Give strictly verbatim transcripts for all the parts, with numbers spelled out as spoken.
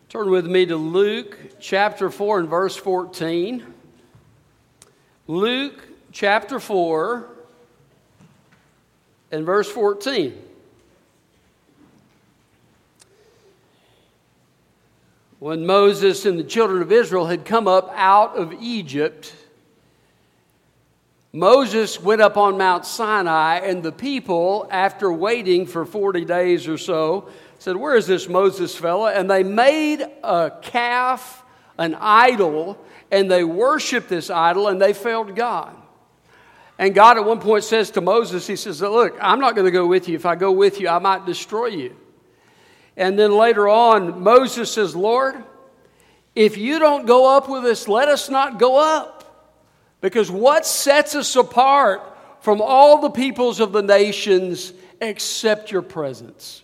Turn with me to Luke chapter four and verse fourteen. Luke chapter four and verse fourteen. When Moses and the children of Israel had come up out of Egypt, Moses went up on Mount Sinai, and the people, after waiting for forty days or so, said, "Where is this Moses fella?" And they made a calf, an idol, and they worshiped this idol, and they failed God. And God at one point says to Moses, he says, "Look, I'm not going to go with you. If I go with you, I might destroy you." And then later on, Moses says, "Lord, if you don't go up with us, let us not go up. Because what sets us apart from all the peoples of the nations except your presence?"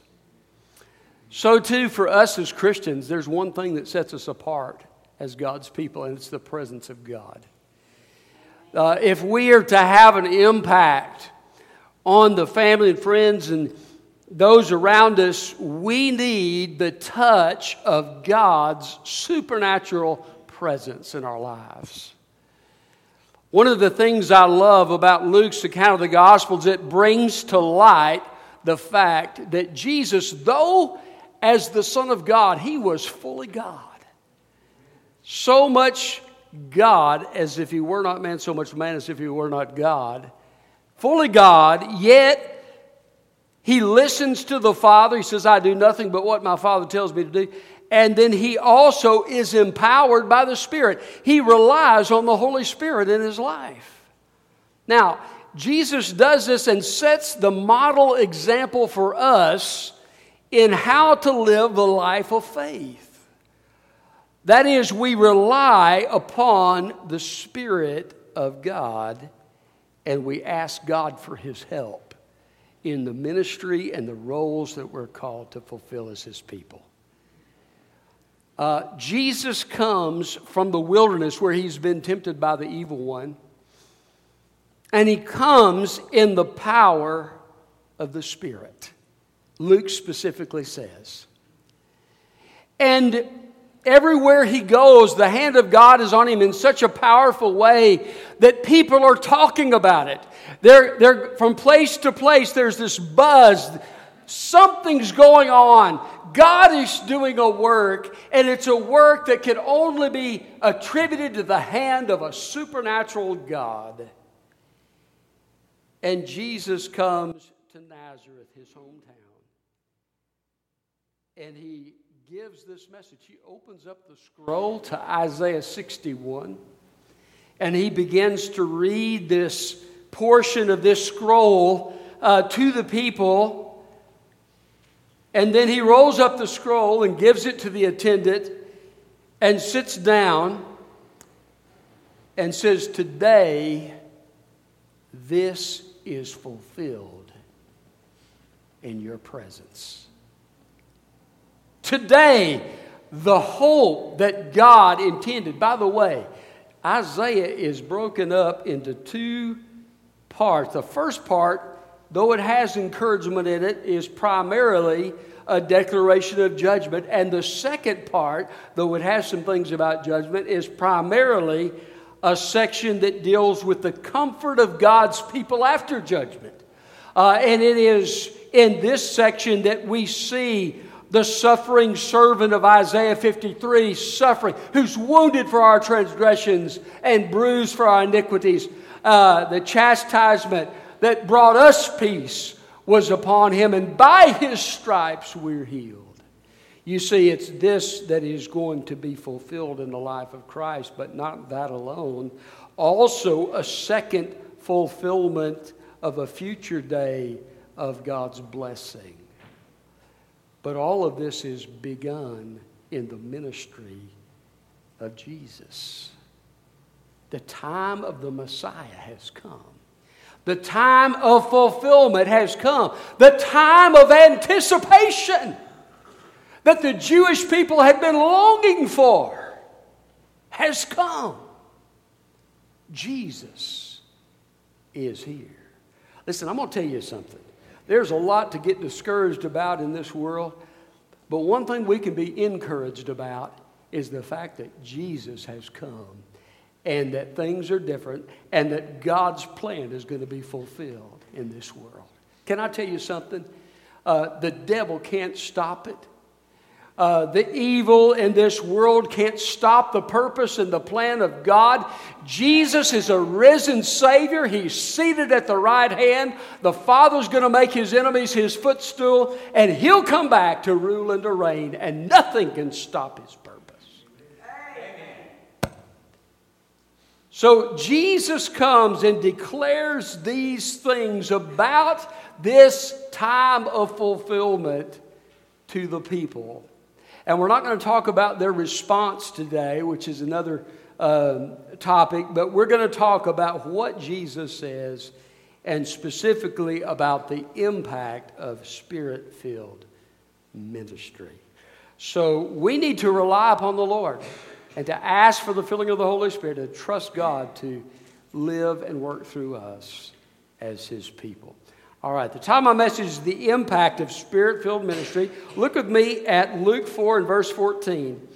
So too, for us as Christians, there's one thing that sets us apart as God's people, and it's the presence of God. Uh, if we are to have an impact on the family and friends and those around us, we need the touch of God's supernatural presence in our lives. One of the things I love about Luke's account of the Gospels, it brings to light the fact that Jesus, though as the Son of God, he was fully God. So much God as if he were not man, so much man as if he were not God. Fully God, yet he listens to the Father. He says, "I do nothing but what my Father tells me to do." And then he also is empowered by the Spirit. He relies on the Holy Spirit in his life. Now, Jesus does this and sets the model example for us in how to live the life of faith. That is, we rely upon the Spirit of God, and we ask God for his help in the ministry and the roles that we're called to fulfill as his people. Uh, Jesus comes from the wilderness where he's been tempted by the evil one, and he comes in the power of the Spirit. Luke specifically says. And everywhere he goes, the hand of God is on him in such a powerful way that people are talking about it. They're, they're from place to place, there's this buzz. Something's going on. God is doing a work, and it's a work that can only be attributed to the hand of a supernatural God. And Jesus comes to Nazareth, his hometown, and he gives this message. He opens up the scroll to Isaiah sixty-one, and he begins to read this portion of this scroll uh, to the people. And then he rolls up the scroll and gives it to the attendant and sits down and says, "Today, this is fulfilled in your presence." Today, the hope that God intended. By the way, Isaiah is broken up into two parts. The first part, though it has encouragement in it, is primarily a declaration of judgment. And the second part, though it has some things about judgment, is primarily a section that deals with the comfort of God's people after judgment. Uh, and it is in this section that we see the suffering servant of Isaiah fifty-three suffering, who's wounded for our transgressions and bruised for our iniquities. Uh, the chastisement that brought us peace was upon him, and by his stripes we're healed. You see, it's this that is going to be fulfilled in the life of Christ, but not that alone. Also, a second fulfillment of a future day of God's blessing. But all of this is begun in the ministry of Jesus. The time of the Messiah has come. The time of fulfillment has come. The time of anticipation that the Jewish people had been longing for has come. Jesus is here. Listen, I'm going to tell you something. There's a lot to get discouraged about in this world. But one thing we can be encouraged about is the fact that Jesus has come and that things are different and that God's plan is going to be fulfilled in this world. Can I tell you something? Uh, the devil can't stop it. Uh, the evil in this world can't stop the purpose and the plan of God. Jesus is a risen Savior. He's seated at the right hand. The Father's going to make His enemies His footstool, and He'll come back to rule and to reign, and nothing can stop His purpose. Amen. So Jesus comes and declares these things about this time of fulfillment to the people. And we're not going to talk about their response today, which is another uh, topic, but we're going to talk about what Jesus says and specifically about the impact of Spirit-filled ministry. So we need to rely upon the Lord and to ask for the filling of the Holy Spirit, to trust God to live and work through us as His people. All right, the title of my message is the impact of Spirit-filled ministry. Look with me at Luke four and verse fourteen.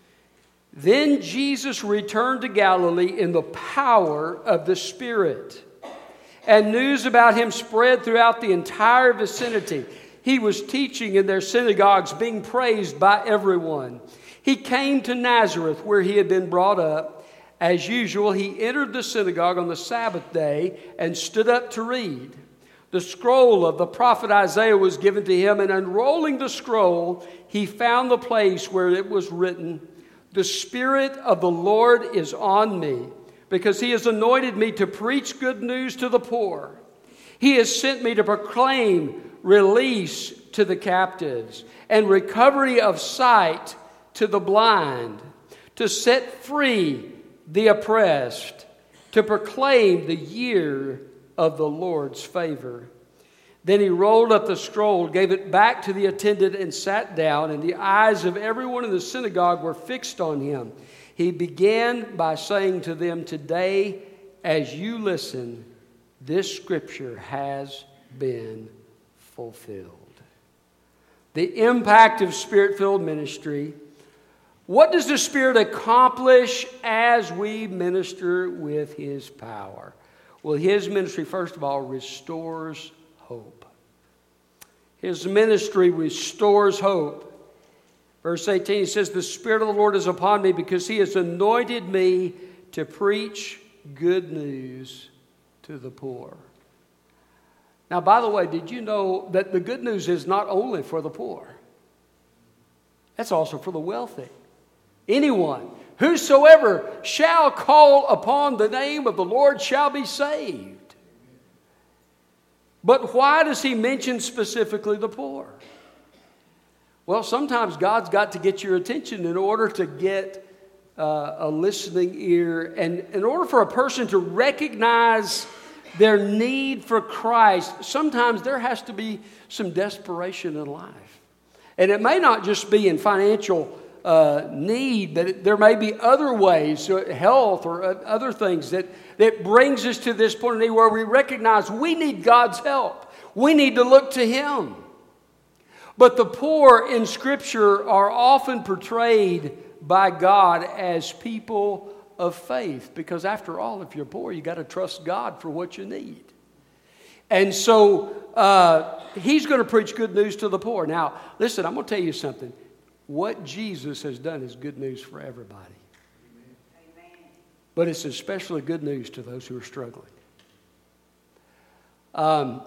Then Jesus returned to Galilee in the power of the Spirit, and news about Him spread throughout the entire vicinity. He was teaching in their synagogues, being praised by everyone. He came to Nazareth, where He had been brought up. As usual, He entered the synagogue on the Sabbath day and stood up to read. The scroll of the prophet Isaiah was given to Him, and unrolling the scroll, He found the place where it was written, "The Spirit of the Lord is on me, because He has anointed me to preach good news to the poor. He has sent me to proclaim release to the captives and recovery of sight to the blind, to set free the oppressed, to proclaim the year of the Lord's favor." Then He rolled up the scroll, gave it back to the attendant, and sat down, and the eyes of everyone in the synagogue were fixed on Him. He began by saying to them, "Today, as you listen, this scripture has been fulfilled." The impact of Spirit-filled ministry. What does the Spirit accomplish as we minister with His power? Well, His ministry, first of all, restores hope. His ministry restores hope. Verse eighteen, He says, "The Spirit of the Lord is upon me, because He has anointed me to preach good news to the poor." Now, by the way, did you know that the good news is not only for the poor? That's also for the wealthy. Anyone, whosoever shall call upon the name of the Lord shall be saved. But why does He mention specifically the poor? Well, sometimes God's got to get your attention in order to get uh, a listening ear, and in order for a person to recognize their need for Christ, sometimes there has to be some desperation in life. And it may not just be in financial uh, need, but it, there may be other ways, uh, health or uh, other things that, that brings us to this point of need where we recognize we need God's help. We need to look to Him. But the poor in Scripture are often portrayed by God as people of faith, because after all, if you're poor, you got to trust God for what you need. And so uh, He's going to preach good news to the poor. Now, listen, I'm going to tell you something. What Jesus has done is good news for everybody. Amen. But it's especially good news to those who are struggling. Um,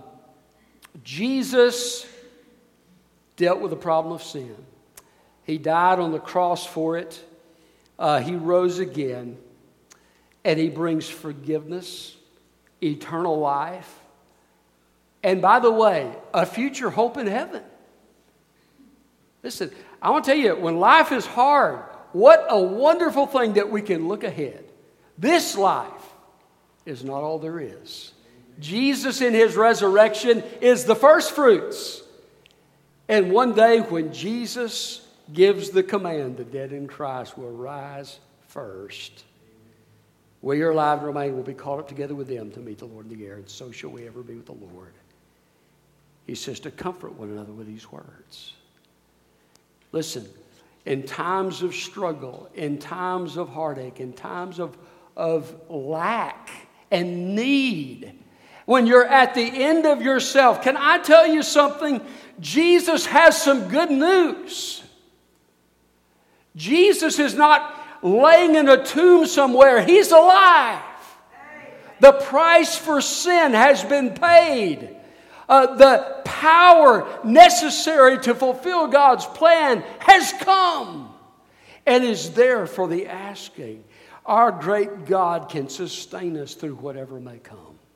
Jesus dealt with the problem of sin. He died on the cross for it. Uh, he rose again. And He brings forgiveness, eternal life, and by the way, a future hope in heaven. Listen, I want to tell you, when life is hard, what a wonderful thing that we can look ahead. This life is not all there is. Jesus in His resurrection is the first fruits. And one day when Jesus gives the command, the dead in Christ will rise first. We are alive and remain will be caught up together with them to meet the Lord in the air, and so shall we ever be with the Lord. He says to comfort one another with these words. Listen, in times of struggle, in times of heartache, in times of, of lack and need, when you're at the end of yourself, can I tell you something? Jesus has some good news. Jesus is not laying in a tomb somewhere. He's alive. The price for sin has been paid. Uh, the power necessary to fulfill God's plan has come and is there for the asking. Our great God can sustain us through whatever may come.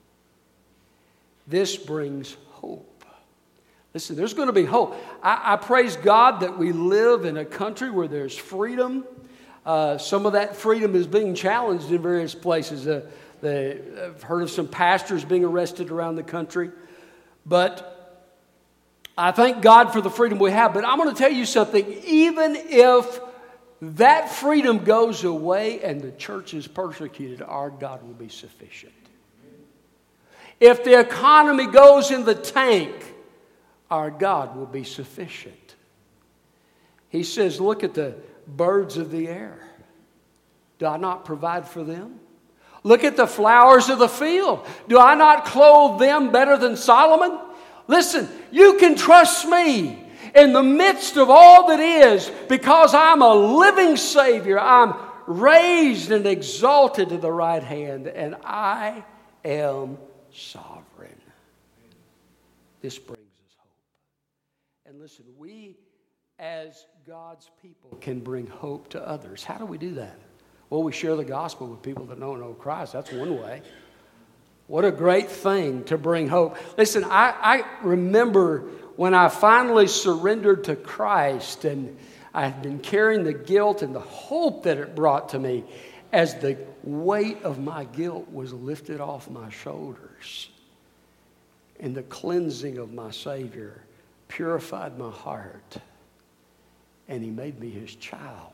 This brings hope. Listen, there's going to be hope. I, I praise God that we live in a country where there's freedom. Uh, some of that freedom is being challenged in various places. Uh, the, I've heard of some pastors being arrested around the country. But I thank God for the freedom we have. But I'm going to tell you something. Even if that freedom goes away and the church is persecuted, our God will be sufficient. If the economy goes in the tank, our God will be sufficient. He says, look at the birds of the air. Do I not provide for them? Look at the flowers of the field. Do I not clothe them better than Solomon? Listen, you can trust me in the midst of all that is, because I'm a living Savior. I'm raised and exalted to the right hand, and I am sovereign. This brings us hope. And listen, we as God's people can bring hope to others. How do we do that? Well, we share the gospel with people that don't know Christ. That's one way. What a great thing to bring hope. Listen, I, I remember when I finally surrendered to Christ, and I had been carrying the guilt and the hope that it brought to me as the weight of my guilt was lifted off my shoulders. And the cleansing of my Savior purified my heart. And He made me His child.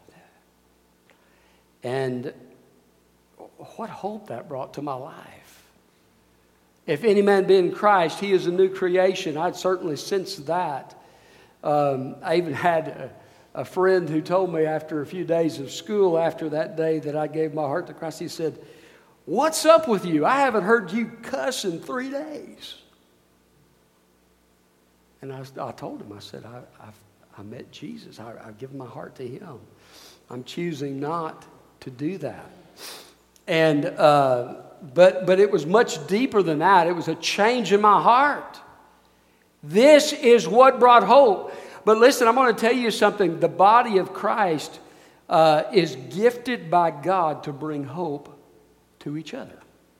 And what hope that brought to my life. If any man be in Christ, he is a new creation. I'd certainly sensed that. Um, I even had a, a friend who told me after a few days of school, after that day that I gave my heart to Christ, he said, "What's up with you? I haven't heard you cuss in three days. And I, I told him, I said, I, I've, I met Jesus. I, I've given my heart to Him. I'm choosing not to do that. And uh, but but it was much deeper than that. It was a change in my heart. This is what brought hope. But listen, I'm going to tell you something. The body of Christ uh, is gifted by God to bring hope to each other.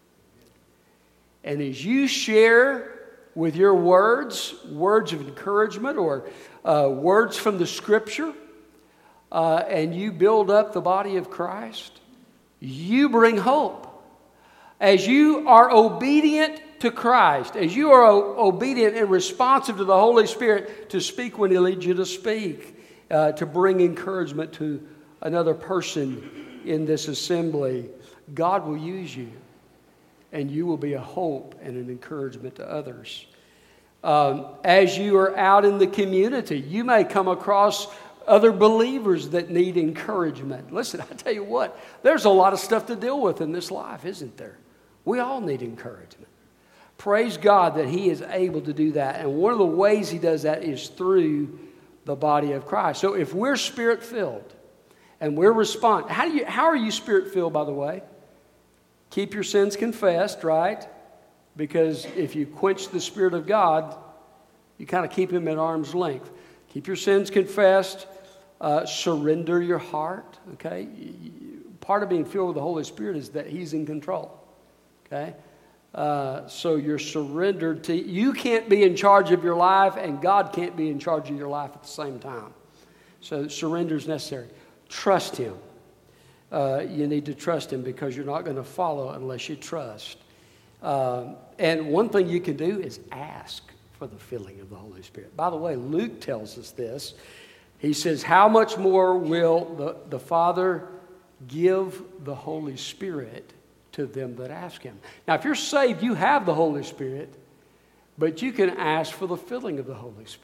And as you share with your words, words of encouragement or uh, words from the Scripture, uh, and you build up the body of Christ, you bring hope. As you are obedient to Christ, as you are o- obedient and responsive to the Holy Spirit to speak when He leads you to speak, uh, to bring encouragement to another person in this assembly, God will use you. And you will be a hope and an encouragement to others. Um, as you are out in the community, you may come across other believers that need encouragement. Listen, I tell you what, there's a lot of stuff to deal with in this life, isn't there? We all need encouragement. Praise God that He is able to do that. And one of the ways He does that is through the body of Christ. So if we're Spirit-filled and we're responding, how do you, how are you Spirit-filled, by the way? Keep your sins confessed, right? Because if you quench the Spirit of God, you kind of keep Him at arm's length. Keep your sins confessed. Uh, surrender your heart, okay? Part of being filled with the Holy Spirit is that He's in control, okay? Uh, so you're surrendered to... You can't be in charge of your life, and God can't be in charge of your life at the same time. So surrender is necessary. Trust Him. Uh, you need to trust Him because you're not going to follow unless you trust. Um, and one thing you can do is ask for the filling of the Holy Spirit. By the way, Luke tells us this. He says, how much more will the, the Father give the Holy Spirit to them that ask Him? Now, if you're saved, you have the Holy Spirit, but you can ask for the filling of the Holy Spirit.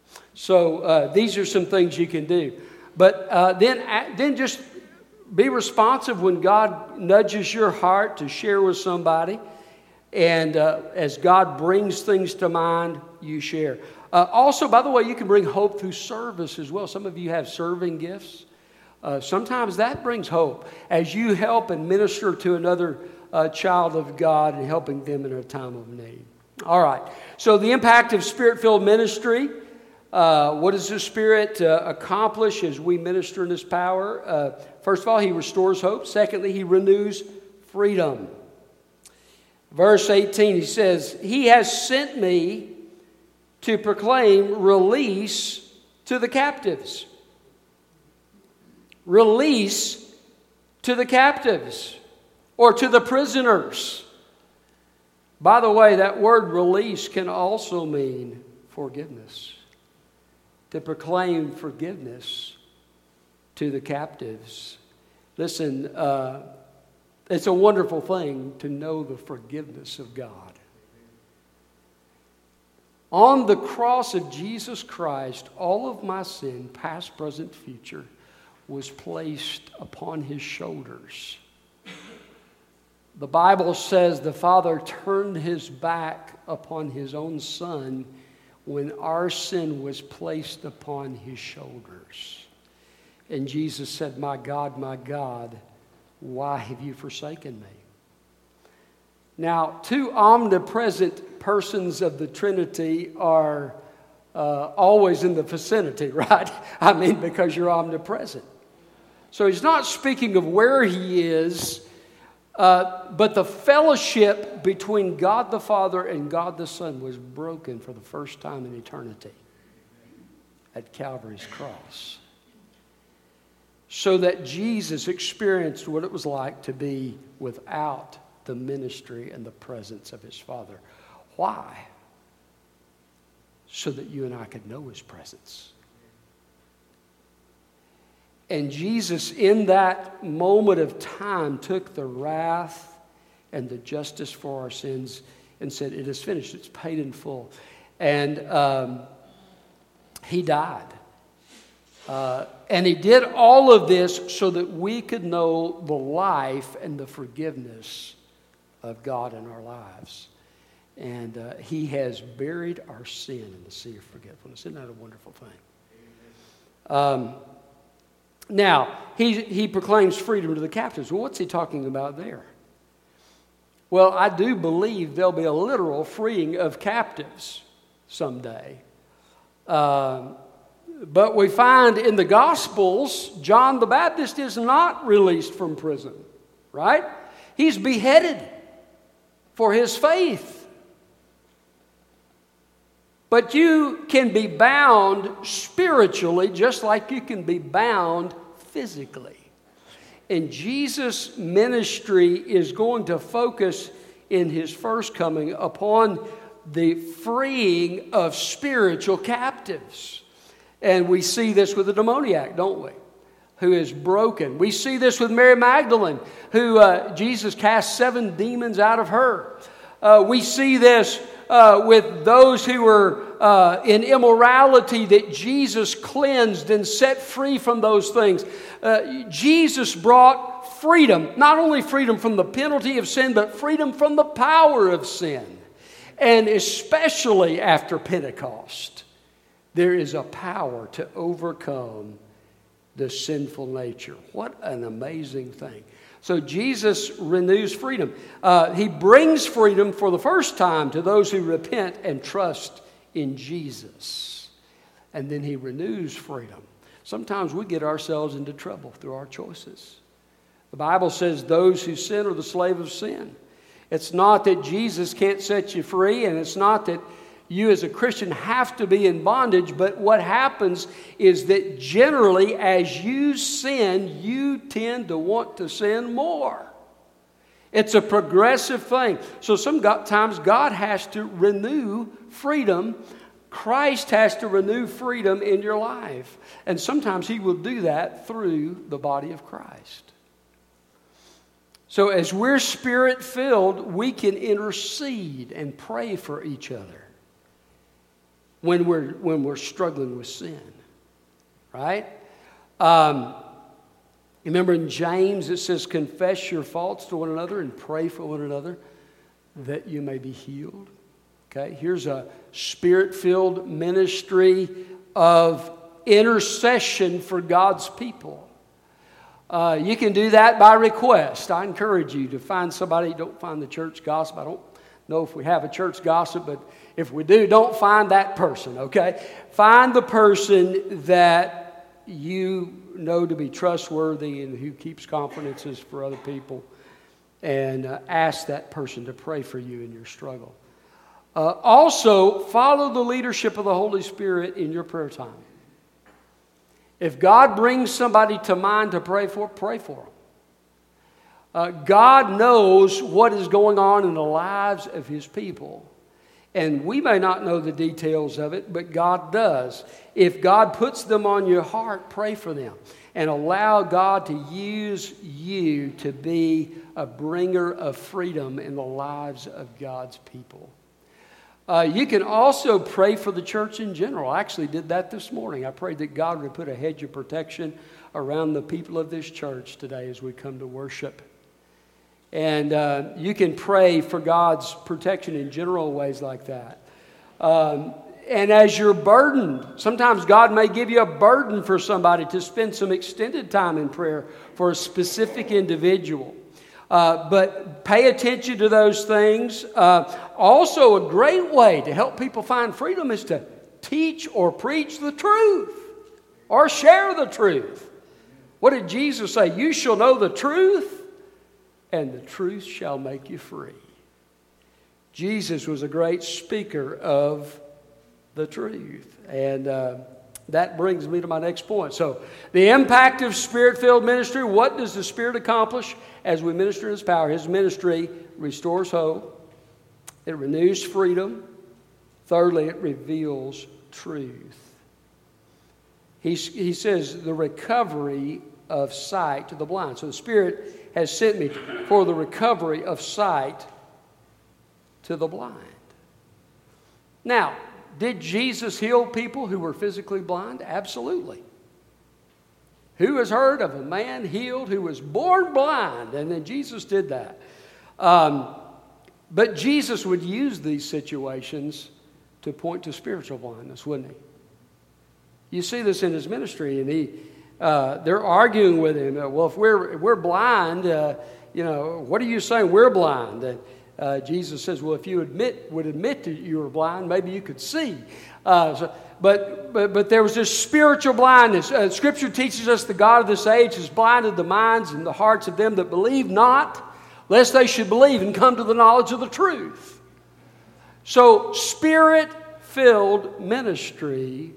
So uh, these are some things you can do. But uh, then, then just be responsive when God nudges your heart to share with somebody. And uh, as God brings things to mind, you share. Uh, also, by the way, you can bring hope through service as well. Some of you have serving gifts. Uh, sometimes that brings hope as you help and minister to another uh, child of God and helping them in a time of need. All right. So the impact of Spirit-filled ministry. Uh, what does the Spirit uh, accomplish as we minister in His power? Uh, first of all, He restores hope. Secondly, He renews freedom. Verse eighteen, He says, He has sent me to proclaim release to the captives. Release to the captives or to the prisoners. By the way, that word release can also mean forgiveness. To proclaim forgiveness to the captives. Listen, uh, it's a wonderful thing to know the forgiveness of God. On the cross of Jesus Christ, all of my sin, past, present, future, was placed upon His shoulders. The Bible says the Father turned His back upon His own Son when our sin was placed upon His shoulders. And Jesus said, my God, my God, why have you forsaken me? Now, two omnipresent persons of the Trinity are uh, always in the vicinity, right? I mean, because you're omnipresent. So He's not speaking of where He is, uh, but the fellowship between God the Father and God the Son was broken for the first time in eternity at Calvary's cross. So that Jesus experienced what it was like to be without the ministry and the presence of His Father. Why? So that you and I could know His presence. And Jesus, in that moment of time, took the wrath and the justice for our sins and said, it is finished, it's paid in full. And um, He died. Uh, and He did all of this so that we could know the life and the forgiveness of God in our lives. And uh, He has buried our sin in the sea of forgetfulness. Isn't that a wonderful thing? Um, now, he, he proclaims freedom to the captives. Well, what's He talking about there? Well, I do believe there'll be a literal freeing of captives someday. Um, But we find in the Gospels, John the Baptist is not released from prison, right? He's beheaded for his faith. But you can be bound spiritually just like you can be bound physically. And Jesus' ministry is going to focus in His first coming upon the freeing of spiritual captives. And we see this with the demoniac, don't we? Who is broken. We see this with Mary Magdalene, who uh, Jesus cast seven demons out of her. Uh, we see this uh, with those who were uh, in immorality that Jesus cleansed and set free from those things. Uh, Jesus brought freedom, not only freedom from the penalty of sin, but freedom from the power of sin. And especially after Pentecost, there is a power to overcome the sinful nature. What an amazing thing. So Jesus renews freedom. Uh, he brings freedom for the first time to those who repent and trust in Jesus. And then He renews freedom. Sometimes we get ourselves into trouble through our choices. The Bible says those who sin are the slave of sin. It's not that Jesus can't set you free, and it's not that you as a Christian have to be in bondage, but what happens is that generally as you sin, you tend to want to sin more. It's a progressive thing. So sometimes God has to renew freedom. Christ has to renew freedom in your life. And sometimes He will do that through the body of Christ. So as we're Spirit-filled, we can intercede and pray for each other. when we're, when we're struggling with sin, right? Um, remember in James it says, confess your faults to one another and pray for one another that you may be healed. Okay, here's a Spirit-filled ministry of intercession for God's people. Uh, you can do that by request. I encourage you to find somebody. Don't find the church gossip. I don't know if we have a church gossip, but if we do, don't find that person, okay? Find the person that you know to be trustworthy and who keeps confidences for other people, and uh, ask that person to pray for you in your struggle. Uh, also, follow the leadership of the Holy Spirit in your prayer time. If God brings somebody to mind to pray for, pray for them. Uh, God knows what is going on in the lives of His people. And we may not know the details of it, but God does. If God puts them on your heart, pray for them. And allow God to use you to be a bringer of freedom in the lives of God's people. Uh, you can also pray for the church in general. I actually did that this morning. I prayed that God would put a hedge of protection around the people of this church today as we come to worship. And uh, you can pray for God's protection in general ways like that. Um, and as you're burdened, sometimes God may give you a burden for somebody to spend some extended time in prayer for a specific individual. Uh, but pay attention to those things. Uh, also, a great way to help people find freedom is to teach or preach the truth or share the truth. What did Jesus say? You shall know the truth, and the truth shall make you free. Jesus was a great speaker of the truth. And uh, that brings me to my next point. So, the impact of Spirit-filled ministry. What does the Spirit accomplish as we minister in His power? His ministry restores hope. It renews freedom. Thirdly, it reveals truth. He, he says the recovery of sight to the blind. So the Spirit has sent me for the recovery of sight to the blind. Now, did Jesus heal people who were physically blind? Absolutely. Who has heard of a man healed who was born blind? And then Jesus did that. Um, but Jesus would use these situations to point to spiritual blindness, wouldn't He? You see this in His ministry, and he, uh, they're arguing with Him. Well, if we're if we're blind, uh, you know, what are you saying? We're blind. And uh, Jesus says, well, if you admit would admit that you were blind, maybe you could see. Uh, so, but, but but there was this spiritual blindness. Uh, Scripture teaches us the God of this age has blinded the minds and the hearts of them that believe not, lest they should believe and come to the knowledge of the truth. So, Spirit-filled ministry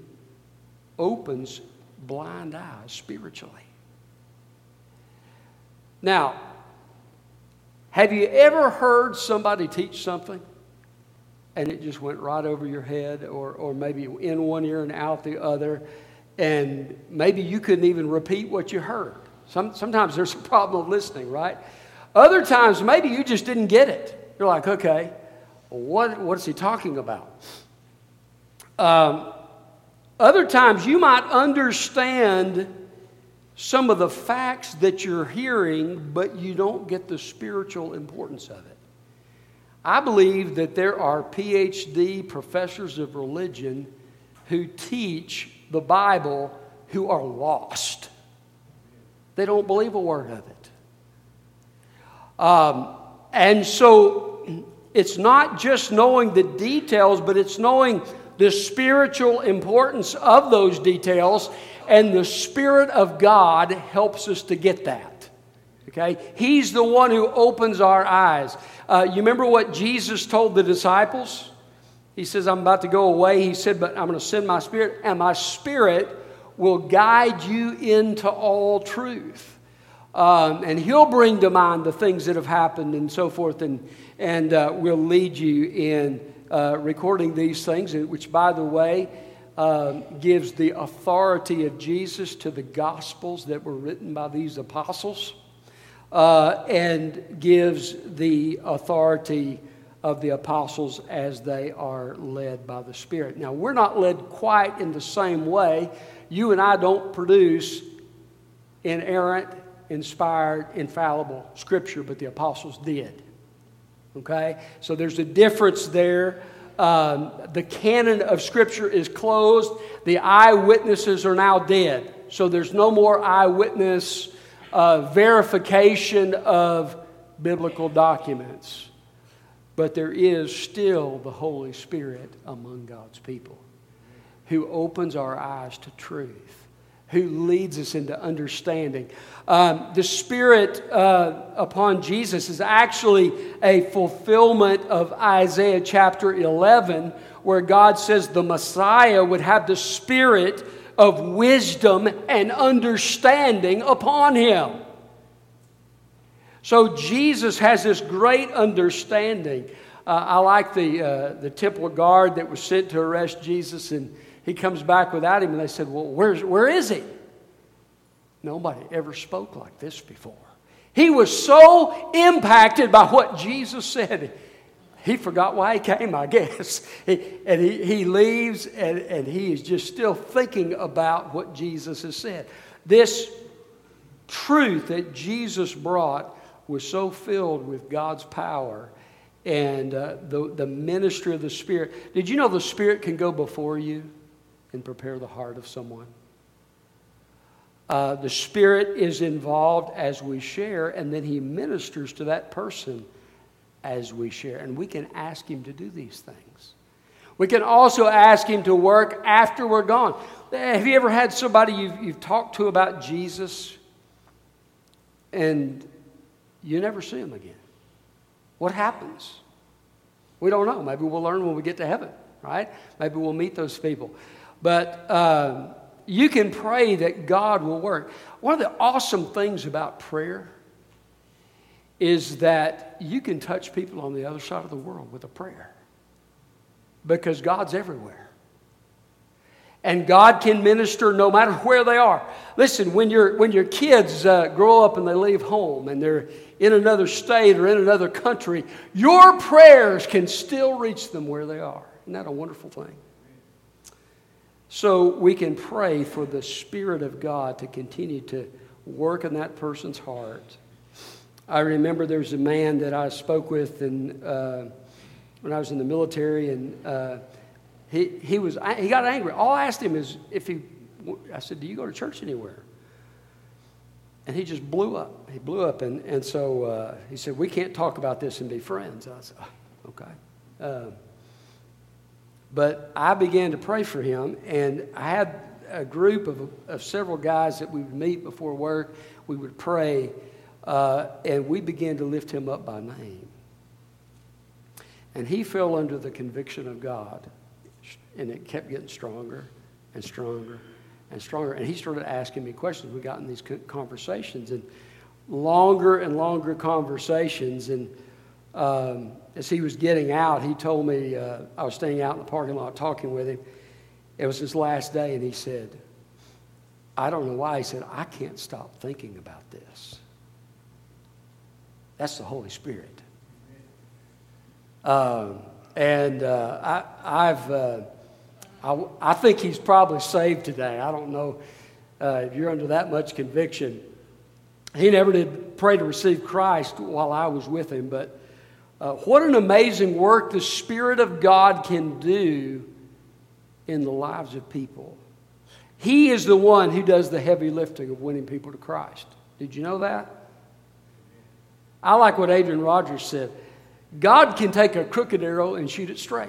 opens blind eyes spiritually. Now, have you ever heard somebody teach something and it just went right over your head, or, or maybe in one ear and out the other, and maybe you couldn't even repeat what you heard? Some, sometimes there's a problem of listening, right? Other times, maybe you just didn't get it. You're like, okay, what, what is he talking about? Um, other times, you might understand some of the facts that you're hearing, but you don't get the spiritual importance of it. I believe that there are P H D professors of religion who teach the Bible who are lost. They don't believe a word of it. Um, and so it's not just knowing the details, but it's knowing the spiritual importance of those details, and the Spirit of God helps us to get that. Okay? He's the one who opens our eyes. Uh, you remember what Jesus told the disciples? He says, I'm about to go away. He said, but I'm going to send my Spirit, and my Spirit will guide you into all truth. Um, and He'll bring to mind the things that have happened and so forth, and, and uh, will lead you in uh, recording these things, which, by the way, uh, gives the authority of Jesus to the Gospels that were written by these apostles, uh, and gives the authority of the apostles as they are led by the Spirit. Now, we're not led quite in the same way. You and I don't produce inerrant, inspired, infallible Scripture, but the apostles did. Okay? So there's a difference there. Um, the canon of Scripture is closed. The eyewitnesses are now dead. So there's no more eyewitness uh, verification of biblical documents. But there is still the Holy Spirit among God's people who opens our eyes to truth, who leads us into understanding. Um, the Spirit uh, upon Jesus is actually a fulfillment of Isaiah chapter eleven, where God says the Messiah would have the Spirit of wisdom and understanding upon him. So Jesus has this great understanding. Uh, I like the uh, the temple guard that was sent to arrest Jesus, and he comes back without him, and they said, well, where's, where is he? Nobody ever spoke like this before. He was so impacted by what Jesus said, he forgot why he came, I guess. He, and he, he leaves, and, and he is just still thinking about what Jesus has said. This truth that Jesus brought was so filled with God's power and uh, the, the ministry of the Spirit. Did you know the Spirit can go before you and prepare the heart of someone? Uh, the Spirit is involved as we share, and then He ministers to that person as we share. And we can ask Him to do these things. We can also ask Him to work after we're gone. Have you ever had somebody you've, you've talked to about Jesus and you never see them again? What happens? We don't know. Maybe we'll learn when we get to heaven, right? Maybe we'll meet those people. But um, you can pray that God will work. One of the awesome things about prayer is that you can touch people on the other side of the world with a prayer, because God's everywhere. And God can minister no matter where they are. Listen, when, your when your kids uh, grow up and they leave home and they're in another state or in another country, your prayers can still reach them where they are. Isn't that a wonderful thing? So we can pray for the Spirit of God to continue to work in that person's heart. I remember there was a man that I spoke with in, uh, when I was in the military, and uh, he he was he got angry. All I asked him is if he, I said, do you go to church anywhere? And he just blew up. He blew up, and, and so uh, he said, we can't talk about this and be friends. I said, oh, okay. Uh, but I began to pray for him, and I had a group of, of several guys that we would meet before work. We would pray, uh, and we began to lift him up by name. And he fell under the conviction of God, and it kept getting stronger and stronger and stronger. And he started asking me questions. We got in these conversations, and longer and longer conversations. And um, as he was getting out, he told me, uh, I was staying out in the parking lot talking with him. It was his last day, and he said, I don't know why. He said, I can't stop thinking about this. That's the Holy Spirit. Um, and uh, I, I've... Uh, I, I think he's probably saved today. I don't know uh, if you're under that much conviction. He never did pray to receive Christ while I was with him, but uh, what an amazing work the Spirit of God can do in the lives of people. He is the one who does the heavy lifting of winning people to Christ. Did you know that? I like what Adrian Rogers said. God can take a crooked arrow and shoot it straight.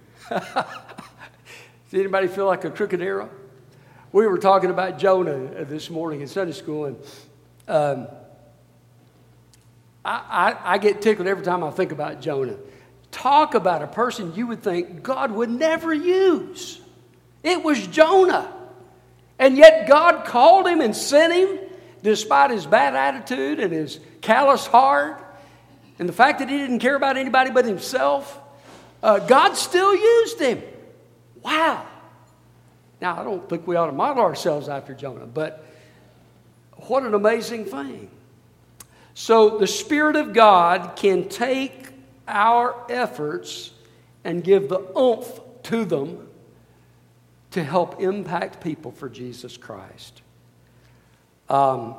Does anybody feel like a crooked arrow? We were talking about Jonah this morning in Sunday school, and um, I, I, I get tickled every time I think about Jonah. Talk about a person you would think God would never use. It was Jonah. And yet God called him and sent him despite his bad attitude and his callous heart and the fact that he didn't care about anybody but himself. Uh, God still used him. Wow. Now, I don't think we ought to model ourselves after Jonah, but what an amazing thing. So the Spirit of God can take our efforts and give the oomph to them to help impact people for Jesus Christ. Um,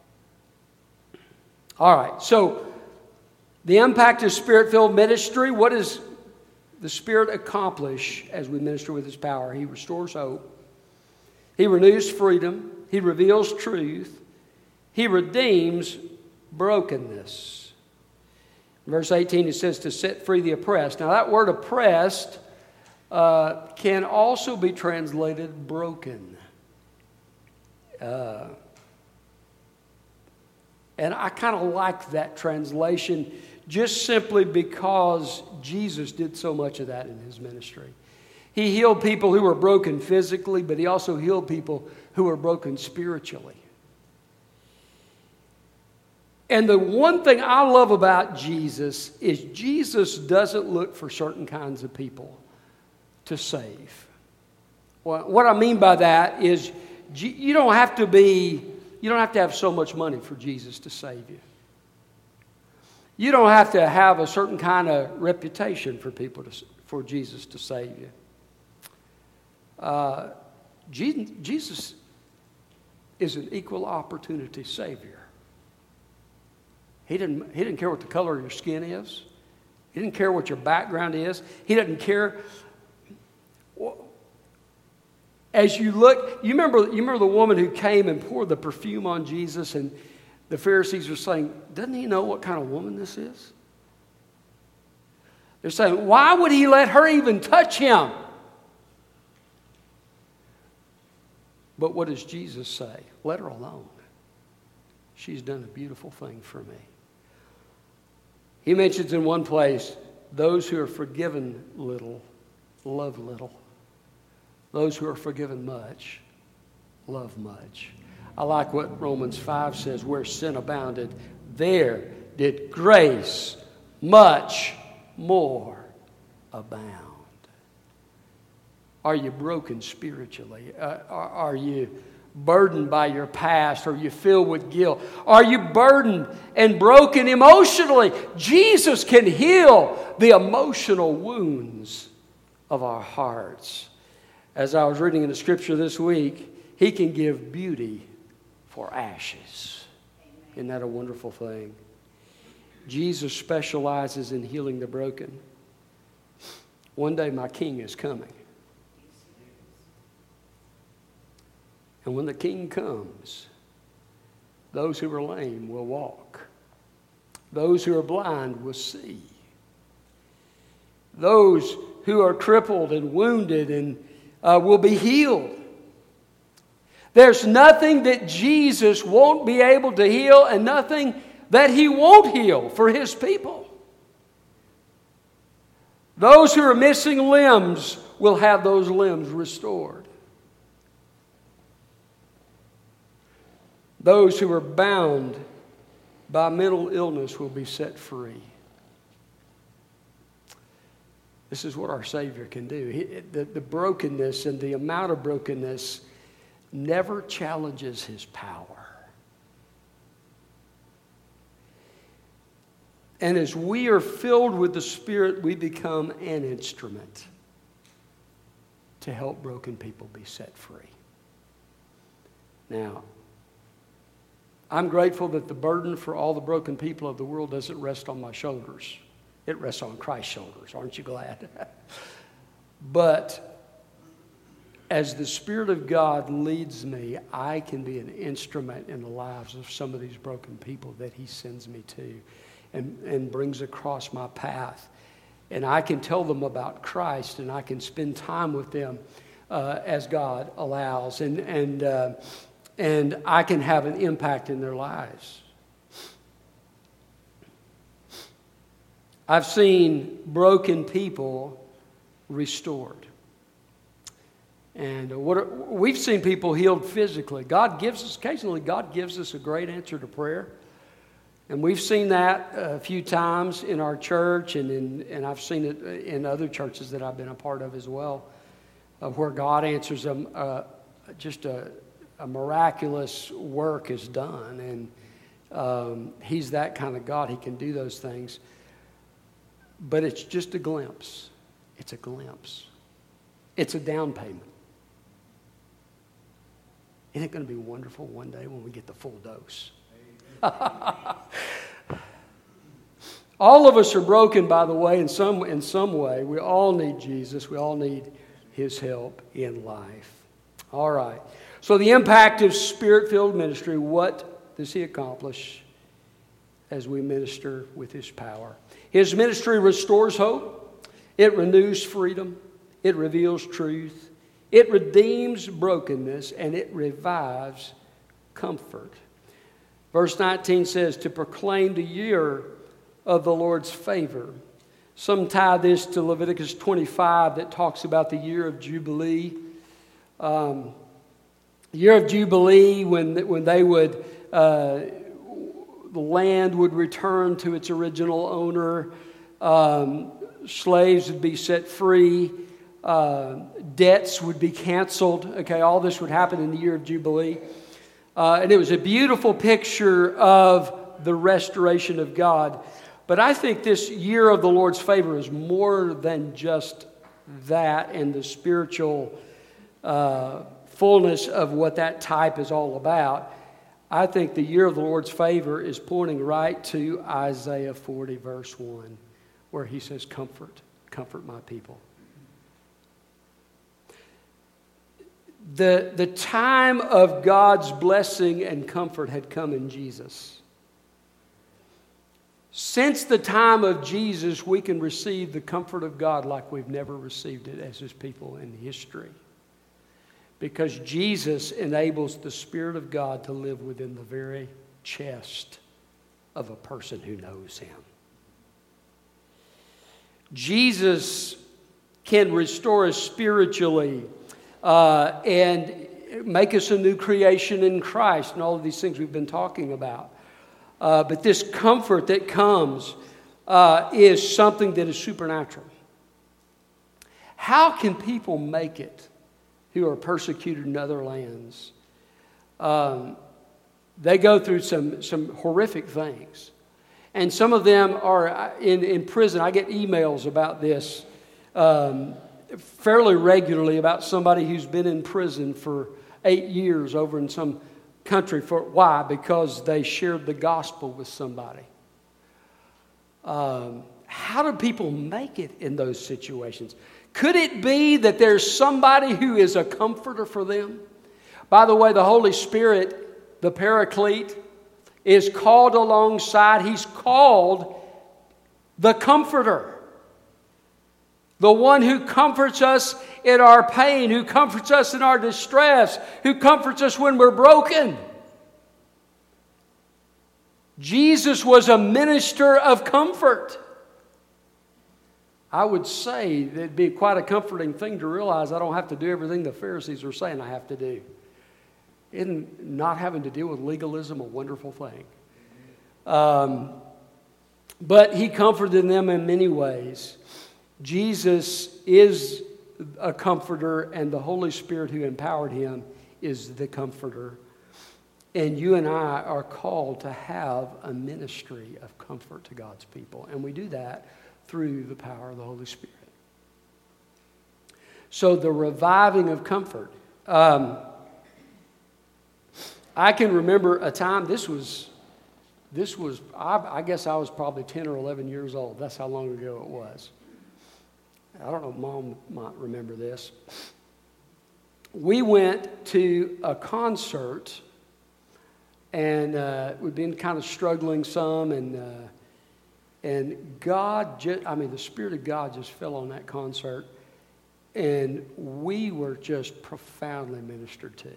all right, so the impact of Spirit-filled ministry, what does the Spirit accomplish as we minister with His power? He restores hope. He renews freedom. He reveals truth. He redeems brokenness. In verse eighteen, it says to set free the oppressed. Now that word oppressed uh, can also be translated broken. Uh, and I kind of like that translation just simply because Jesus did so much of that in His ministry. He healed people who were broken physically, but He also healed people who were broken spiritually. And the one thing I love about Jesus is Jesus doesn't look for certain kinds of people to save. Well, what I mean by that is you don't have to be, you don't have to have so much money for Jesus to save you. You don't have to have a certain kind of reputation for people to, for Jesus to save you. Uh, Jesus is an equal opportunity Savior. He didn't, he didn't care what the color of your skin is. He didn't care what your background is. He doesn't care. As you look, you remember, you remember the woman who came and poured the perfume on Jesus, and the Pharisees are saying, doesn't He know what kind of woman this is? They're saying, why would He let her even touch Him? But what does Jesus say? Let her alone. She's done a beautiful thing for me. He mentions in one place, those who are forgiven little, love little. Those who are forgiven much, love much. I like what Romans five says, where sin abounded, there did grace much more abound. Are you broken spiritually? Uh, are, are you burdened by your past? Are you filled with guilt? Are you burdened and broken emotionally? Jesus can heal the emotional wounds of our hearts. As I was reading in the scripture this week, He can give beauty for ashes. Isn't that a wonderful thing? Jesus specializes in healing the broken. One day my King is coming. And when the King comes, those who are lame will walk. Those who are blind will see. Those who are crippled and wounded and uh, will be healed. There's nothing that Jesus won't be able to heal and nothing that He won't heal for His people. Those who are missing limbs will have those limbs restored. Those who are bound by mental illness will be set free. This is what our Savior can do. He, the, the brokenness and the amount of brokenness never challenges His power. And as we are filled with the Spirit, we become an instrument to help broken people be set free. Now, I'm grateful that the burden for all the broken people of the world doesn't rest on my shoulders. It rests on Christ's shoulders. Aren't you glad? But as the Spirit of God leads me, I can be an instrument in the lives of some of these broken people that He sends me to and, and brings across my path. And I can tell them about Christ, and I can spend time with them uh, as God allows. And, and, uh, and I can have an impact in their lives. I've seen broken people restored. And what are, we've seen people healed physically. God gives us, occasionally God gives us a great answer to prayer. And we've seen that a few times in our church, and in, and I've seen it in other churches that I've been a part of as well, uh, where God answers them, uh, just a, a miraculous work is done. And um, He's that kind of God. He can do those things. But it's just a glimpse. It's a glimpse. It's a down payment. Isn't it going to be wonderful one day when we get the full dose? All of us are broken, by the way, in some, in some way. We all need Jesus. We all need His help in life. All right. So the impact of Spirit-filled ministry, what does He accomplish as we minister with His power? His ministry restores hope. It renews freedom. It reveals truth. It redeems brokenness, and it revives comfort. Verse nineteen says, to proclaim the year of the Lord's favor. Some tie this to Leviticus twenty-five that talks about the year of Jubilee. Um, the year of Jubilee, when, when they would, uh, the land would return to its original owner. Um, slaves would be set free. Uh, debts would be canceled. Okay, all this would happen in the year of Jubilee. Uh, and it was a beautiful picture of the restoration of God. But I think this year of the Lord's favor is more than just that and the spiritual uh, fullness of what that type is all about. I think the year of the Lord's favor is pointing right to Isaiah forty, verse one, where He says, comfort, comfort my people. The, the time of God's blessing and comfort had come in Jesus. Since the time of Jesus, we can receive the comfort of God like we've never received it as His people in history. Because Jesus enables the Spirit of God to live within the very chest of a person who knows Him. Jesus can restore us spiritually uh, and make us a new creation in Christ and all of these things we've been talking about. Uh, but this comfort that comes uh, is something that is supernatural. How can people make it who are persecuted in other lands? Um, they go through some, some horrific things. And some of them are in, in prison. I get emails about this um, fairly regularly about somebody who's been in prison for eight years over in some country. For why? Because they shared the gospel with somebody. Um, how do people make it in those situations? Could it be that there's somebody who is a comforter for them? By the way, the Holy Spirit, the Paraclete, is called alongside. He's called the Comforter. The one who comforts us in our pain, who comforts us in our distress, who comforts us when we're broken. Jesus was a minister of comfort. I would say that it'd be quite a comforting thing to realize I don't have to do everything the Pharisees are saying I have to do. Isn't not having to deal with legalism a wonderful thing? Um, but He comforted them in many ways. Jesus is a comforter, and the Holy Spirit who empowered Him is the comforter. And you and I are called to have a ministry of comfort to God's people. And we do that through the power of the Holy Spirit. So the reviving of comfort. Um, I can remember a time, this was, this was I, I guess I was probably ten or eleven years old. That's how long ago it was. I don't know if Mom might remember this. We went to a concert, and uh, we'd been kind of struggling some, and uh, and God, just, I mean, the Spirit of God just fell on that concert, and we were just profoundly ministered to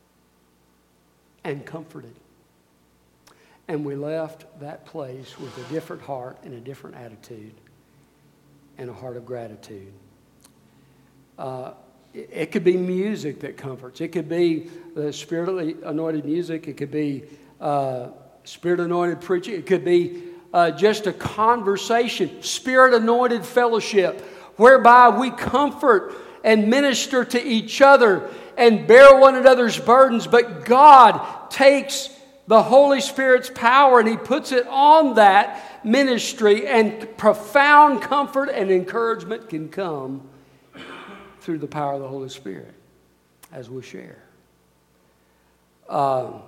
and comforted. And we left that place with a different heart and a different attitude and a heart of gratitude. Uh, it, it could be music that comforts. It could be the Spirit-anointed music. It could be uh, Spirit-anointed preaching. It could be uh, just a conversation, Spirit-anointed fellowship, whereby we comfort and minister to each other and bear one another's burdens. But God takes the Holy Spirit's power, and He puts it on that ministry, and profound comfort and encouragement can come through the power of the Holy Spirit as we share. Um,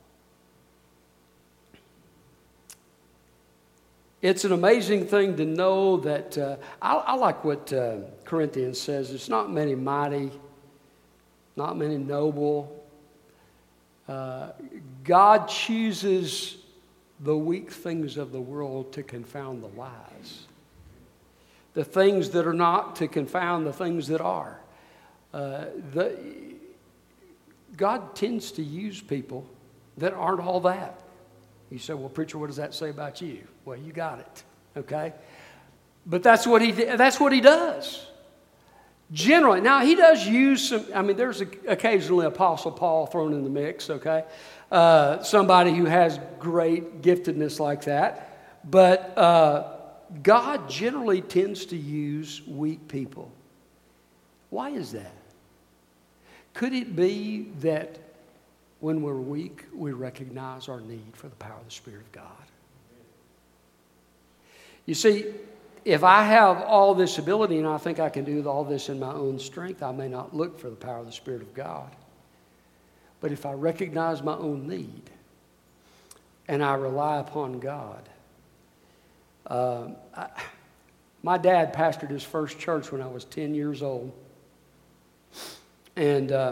it's an amazing thing to know that, uh, I, I like what uh, Corinthians says, it's not many mighty, not many noble. Uh, God chooses the weak things of the world to confound the wise. The things that are not to confound the things that are. Uh, the, God tends to use people that aren't all that. You say, well, preacher, what does that say about you? Well, you got it, okay? But that's what he, that's what he does. Generally. Now, he does use some, I mean, there's occasionally Apostle Paul thrown in the mix, okay? Uh, somebody who has great giftedness like that. But uh, God generally tends to use weak people. Why is that? Could it be that when we're weak, we recognize our need for the power of the Spirit of God? You see, if I have all this ability and I think I can do all this in my own strength, I may not look for the power of the Spirit of God. But if I recognize my own need and I rely upon God, uh, I, my dad pastored his first church when I was ten years old. And uh,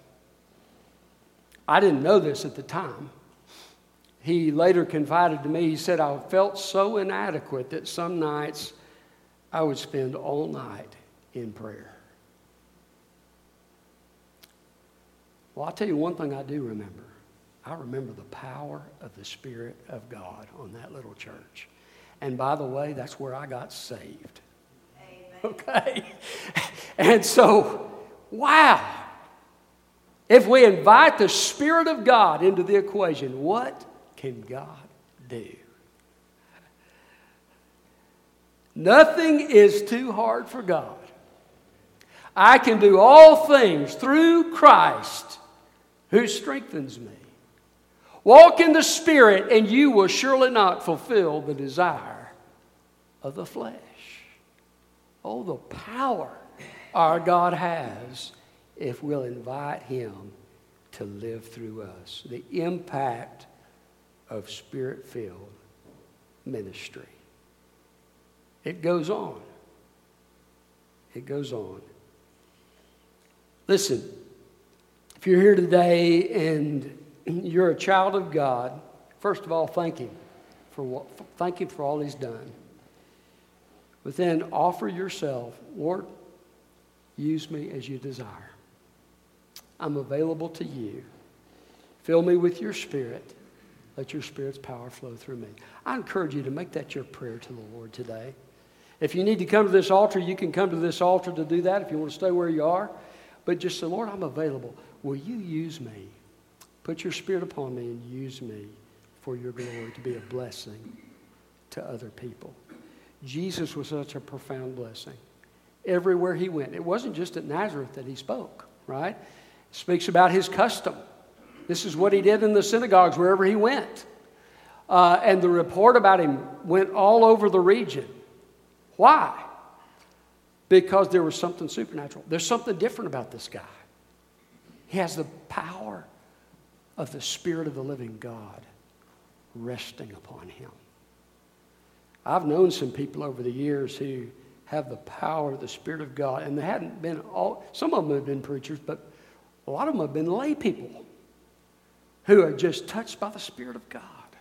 I didn't know this at the time. He later confided to me, he said, I felt so inadequate that some nights I would spend all night in prayer. Well, I'll tell you one thing I do remember. I remember the power of the Spirit of God on that little church. And by the way, that's where I got saved. Amen. Okay? And so, wow. If we invite the Spirit of God into the equation, what can God do? Nothing is too hard for God. I can do all things through Christ who strengthens me. Walk in the Spirit and you will surely not fulfill the desire of the flesh. Oh, the power our God has if we'll invite Him to live through us. The impact of Spirit-filled ministry. It goes on. It goes on. Listen, if you're here today and you're a child of God, first of all, thank Him for what, thank Him for all He's done. But then offer yourself, Lord, use me as you desire. I'm available to you. Fill me with your Spirit. Let your Spirit's power flow through me. I encourage you to make that your prayer to the Lord today. If you need to come to this altar, you can come to this altar to do that if you want to stay where you are. But just say, Lord, I'm available. Will you use me? Put your Spirit upon me and use me for your glory to be a blessing to other people. Jesus was such a profound blessing. Everywhere He went. It wasn't just at Nazareth that He spoke, right? It speaks about His custom. This is what He did in the synagogues wherever He went. Uh, and the report about Him went all over the region. Why? Because there was something supernatural. There's something different about this guy. He has the power of the Spirit of the living God resting upon him. I've known some people over the years who have the power of the Spirit of God, and they hadn't been all, some of them have been preachers, but a lot of them have been lay people who are just touched by the Spirit of God.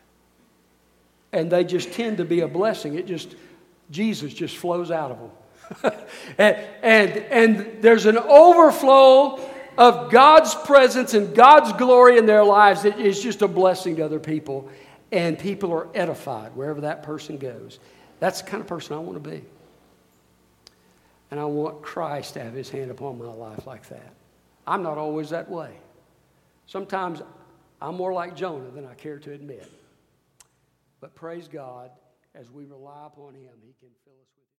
And they just tend to be a blessing. It just, Jesus just flows out of them. and, and, and there's an overflow of God's presence and God's glory in their lives that is just a blessing to other people. And people are edified wherever that person goes. That's the kind of person I want to be. And I want Christ to have His hand upon my life like that. I'm not always that way. Sometimes I'm more like Jonah than I care to admit. But praise God, as we rely upon Him, He can fill us with